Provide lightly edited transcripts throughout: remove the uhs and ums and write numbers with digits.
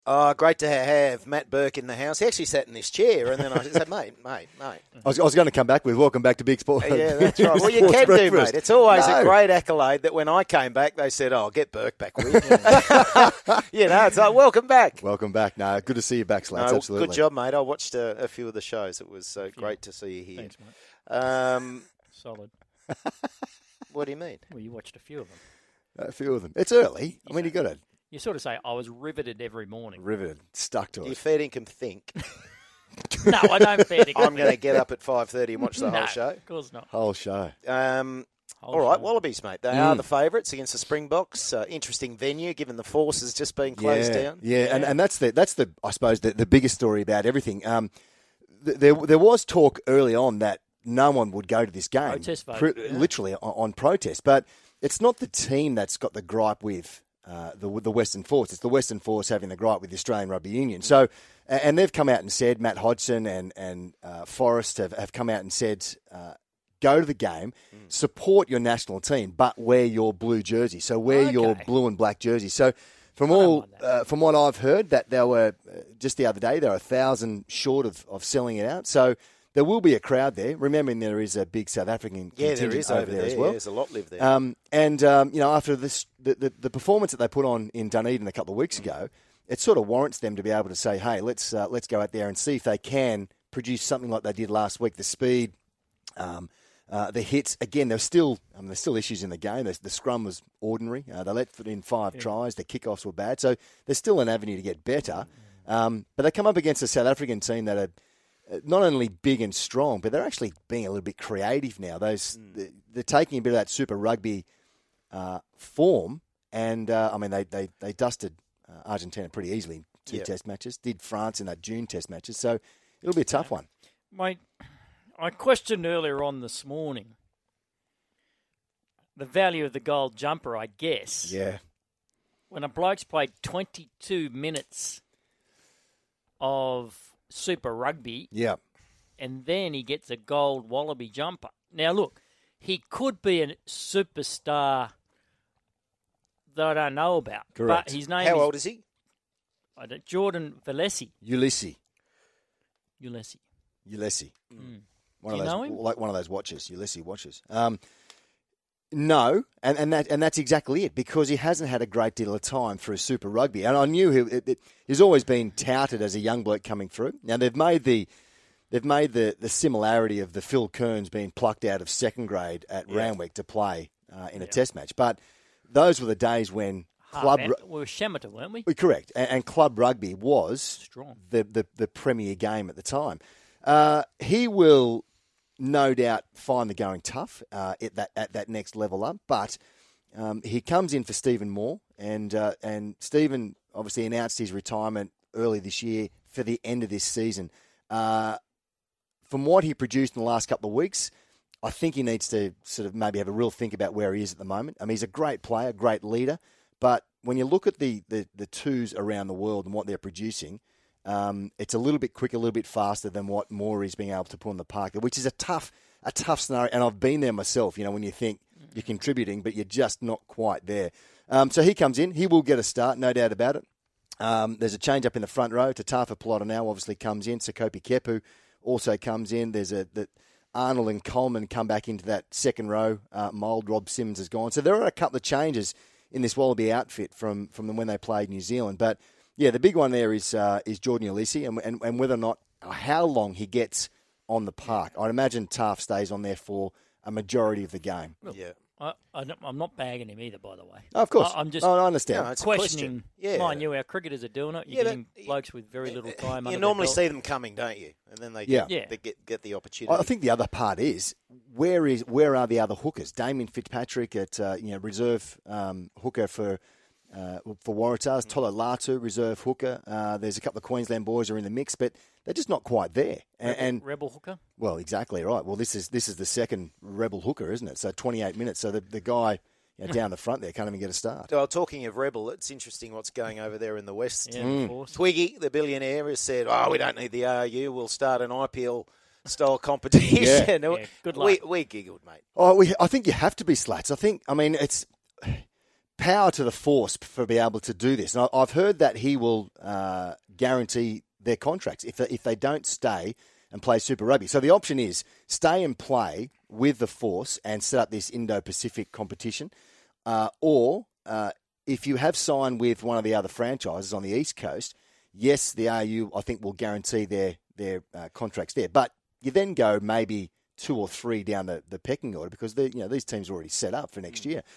Oh, great to have Matt Burke in the house. He actually sat in this chair, and then I said, mate. I was going to come back with welcome back to Big Sport. Yeah, that's right. Well, you can do, mate. It's always a great accolade that when I came back, they said, get Burke back with you. It's like, welcome back. Welcome back. No, good to see you back, Slats. Absolutely. Good job, mate. I watched a few of the shows. It was great to see you here. Thanks, mate. Solid. What do you mean? Well, you watched a few of them. A few of them. It's early. I mean, you got to... You sort of say, I was riveted every morning. Riveted. Stuck to it. You fair dinkum think. No, I don't fair dinkum. I'm going to get up at 5:30 and watch the whole show. Of course not. Whole show. All right, Wallabies, mate. They are the favourites against the Springboks. Interesting venue, given the Force has just been closed down. Yeah, and that's the I suppose the biggest story about everything. There was talk early on that no one would go to this game, protest vote, literally on protest. But it's not the team that's got the gripe with the Western Force. It's the Western Force having the gripe with the Australian Rugby Union. So, and they've come out and said, Matt Hodgson and Forrest have come out and said, go to the game, support your national team, but wear your blue jersey. So wear your blue and black jersey. So from what I've heard, that they were just the other day, they were 1,000 short of selling it out. So there will be a crowd there. Remembering there is a big South African contingent over there as well. There's a lot live there. After this, the performance that they put on in Dunedin a couple of weeks ago, it sort of warrants them to be able to say, hey, let's go out there and see if they can produce something like they did last week. The speed, the hits. Again, there's still issues in the game. The scrum was ordinary. They let in 5 tries. The kickoffs were bad. So there's still an avenue to get better. But they come up against a South African team that are not only big and strong, but they're actually being a little bit creative now. They're taking a bit of that Super Rugby form, and they dusted Argentina pretty easily in 2 Test matches. Did France in that June Test matches, so it'll be a tough one. Mate, I questioned earlier on this morning the value of the gold jumper, I guess. Yeah. When a bloke's played 22 minutes of Super Rugby, and then he gets a gold Wallaby jumper. Now, look, he could be a superstar that I don't know about. Correct. But his name How old is he? Jordan Uelese. Ulysses. Do you know him? Like one of those watches, Ulysses watches. No, and that's exactly it, because he hasn't had a great deal of time through Super Rugby. And I knew he's always been touted as a young bloke coming through. Now they've made the similarity of the Phil Kearns being plucked out of second grade at Randwick to play in a Test match. But those were the days when we were Shemata, weren't we? Correct, and club rugby was strong, the premier game at the time. He will no doubt find the going tough at that next level up, but he comes in for Stephen Moore, and Stephen obviously announced his retirement early this year for the end of this season. From what he produced in the last couple of weeks, I think he needs to sort of maybe have a real think about where he is at the moment. I mean, he's a great player, great leader, but when you look at the twos around the world and what they're producing, it's a little bit quicker, a little bit faster than what Moore is being able to put on the park, which is a tough scenario. And I've been there myself, when you think you're contributing, but you're just not quite there. So he comes in. He will get a start, no doubt about it. There's a change up in the front row. Tatafa Palotta now obviously comes in. Sakopi Kepu also comes in. There's Arnold and Coleman come back into that second row mould. Rob Simmons has gone. So there are a couple of changes in this Wallaby outfit from when they played New Zealand. But yeah, the big one there is Jordan Uelese, and whether or not, how long he gets on the park. I'd imagine Taff stays on there for a majority of the game. Look, I'm not bagging him either, by the way. Oh, of course. I'm just I understand. No, it's questioning. Mind you, our cricketers are doing it. You're getting blokes with very little time. You normally see them coming, don't you? And then they get the opportunity. I think the other part is where are the other hookers? Damien Fitzpatrick at reserve hooker for Waratahs. Tolo Latu, reserve hooker. There's a couple of Queensland boys who are in the mix, but they're just not quite there. Rebel hooker? Well, exactly right. Well, this is the second Rebel hooker, isn't it? So 28 minutes. So the guy down the front there can't even get a start. Well, talking of Rebel, it's interesting what's going over there in the West. Yeah, of course. Twiggy, the billionaire, has said, we don't need the RU. We'll start an IPL-style competition. Good luck. We giggled, mate. I think you have to be, Slats. It's power to the Force for be able to do this. And I've heard that he will guarantee their contracts if they don't stay and play Super Rugby. So the option is stay and play with the Force and set up this Indo-Pacific competition, or if you have signed with one of the other franchises on the East Coast, yes, the AU, I think, will guarantee their contracts there. But you then go maybe 2 or 3 down the pecking order because these teams are already set up for next year.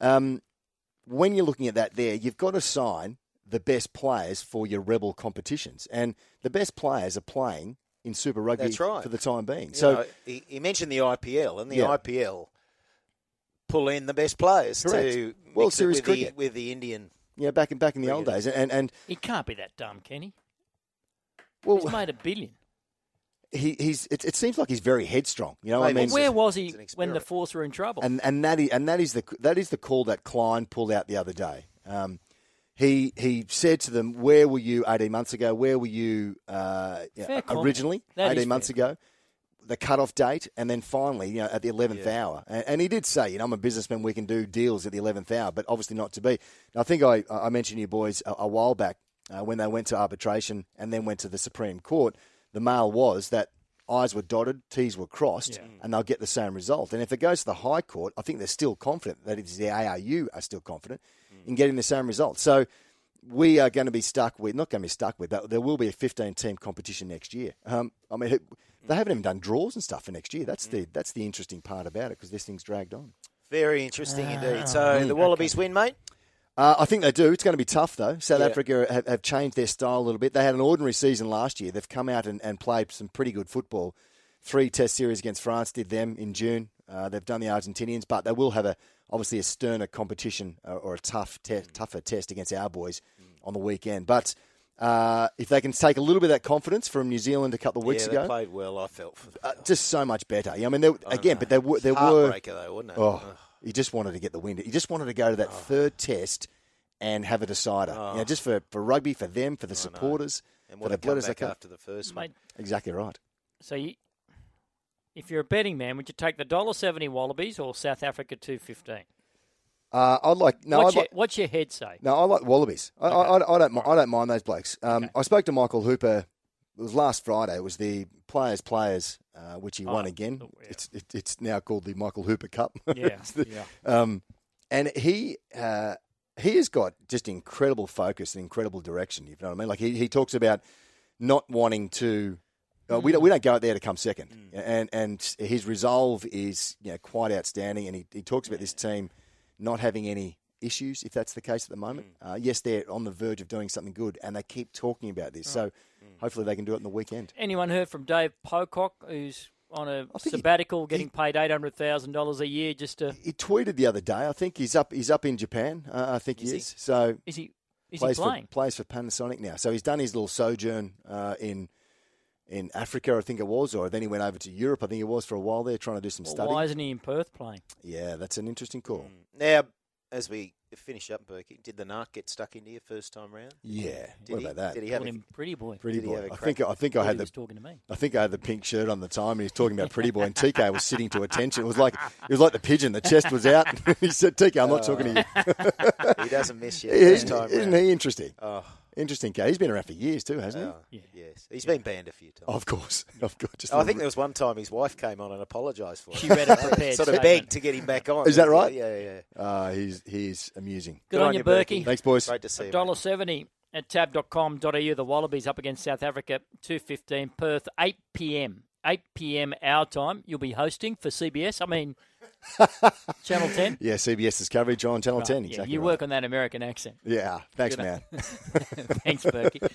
When you're looking at that there, you've got to sign the best players for your rebel competitions. And the best players are playing in Super Rugby for the time being. He mentioned the IPL, and the IPL pull in the best players to World Series cricket with the Indian. Yeah, back in the old days. And he can't be that dumb, can he? Well, he's made $1 billion. It seems like he's very headstrong. You know what I mean? Where was he when the Force were in trouble? And that is the call that Klein pulled out the other day. He said to them, "Where were you 18 months ago? Where were you originally 18 months ago? The cutoff date, and then finally, at the 11th hour." And he did say, "I'm a businessman. We can do deals at the 11th hour, but obviously not to be." And I think I mentioned to you boys a while back when they went to arbitration and then went to the Supreme Court. The mail was that I's were dotted, T's were crossed, and they'll get the same result. And if it goes to the High Court, I think they're still confident, that is, the ARU are still confident in getting the same result. So we are going to be but there will be a 15-team competition next year. They haven't even done draws and stuff for next year. That's the interesting part about it because this thing's dragged on. Very interesting indeed. So the Wallabies win, mate? I think they do. It's going to be tough, though. South Africa have changed their style a little bit. They had an ordinary season last year. They've come out and played some pretty good football. 3 test series against France did them in June. They've done the Argentinians, but they will have obviously a sterner competition or a tougher test against our boys on the weekend. But if they can take a little bit of that confidence from New Zealand a couple of weeks ago. They played well, I felt. Just so much better. I mean, there were... Heartbreaker, though, wasn't it? Oh, he just wanted to get the win. He just wanted to go to that third test and have a decider. Just for rugby, for them, for the supporters, and for the blooders after the first one. Exactly right. So if you're a betting man, would you take the $1.70 Wallabies or South Africa 2.15? What's your head say? No, I like Wallabies. I don't mind those blokes. I spoke to Michael Hooper. It was last Friday. It was the Players, which he won again. Yeah. It's now called the Michael Hooper Cup. And he has got just incredible focus and incredible direction. You know what I mean? Like he talks about not wanting to. We don't go out there to come second, and his resolve is quite outstanding. And he talks about this team not having any issues, if that's the case at the moment. Yes, they're on the verge of doing something good, and they keep talking about this. So hopefully they can do it in the weekend. Anyone heard from Dave Pocock, who's on a sabbatical, getting paid $800,000 a year just to... He tweeted the other day. I think he's up in Japan. I think he is. So is he playing? Plays for Panasonic now. So he's done his little sojourn in Africa, I think it was, or then he went over to Europe, I think it was, for a while there, trying to do some study. Why isn't he in Perth playing? Yeah, that's an interesting call. Now, as we finish up, Berkey, did the narc get stuck into you first time round? Yeah. What about that? Did he have him Pretty Boy? Pretty Did Boy. He have a I think I had talking to me. I think I had the pink shirt on the time, and he was talking about Pretty Boy, and TK was sitting to attention. It was like the pigeon. The chest was out. He said, "TK, I'm not talking to you." He doesn't miss you. Isn't he interesting? Oh. Interesting guy. He's been around for years too, hasn't he? Yes. He's been banned a few times. Of course. I think there was one time his wife came on and apologised for him. She read a prepared sort of begged to get him back on. Is that right? Yeah. He's amusing. Good on you, Berkey. Thanks, boys. Great to see you. $1.70 at tab.com.au. The Wallabies up against South Africa, 2:15 Perth, 8 p.m. 8 p.m. our time. You'll be hosting for CBS. Channel 10? Yeah, CBS's coverage on Channel 10. Exactly. You work on that American accent. Yeah. Thanks, man. Thanks, Berkey.